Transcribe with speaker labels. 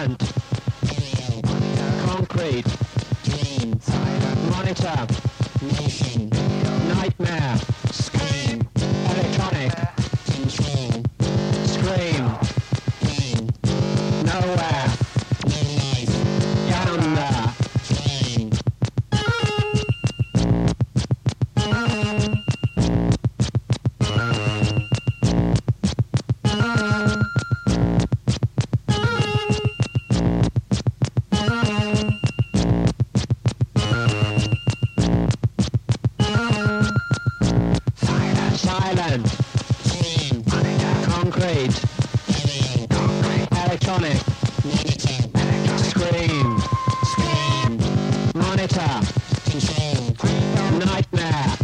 Speaker 1: silent, concrete, dreams, monitor, motion, nightmare, scream, electronic, control, scream, pain, nowhere, no life, down there, flame. Silent, dream, concrete, electronic, monitor, scream, monitor, control.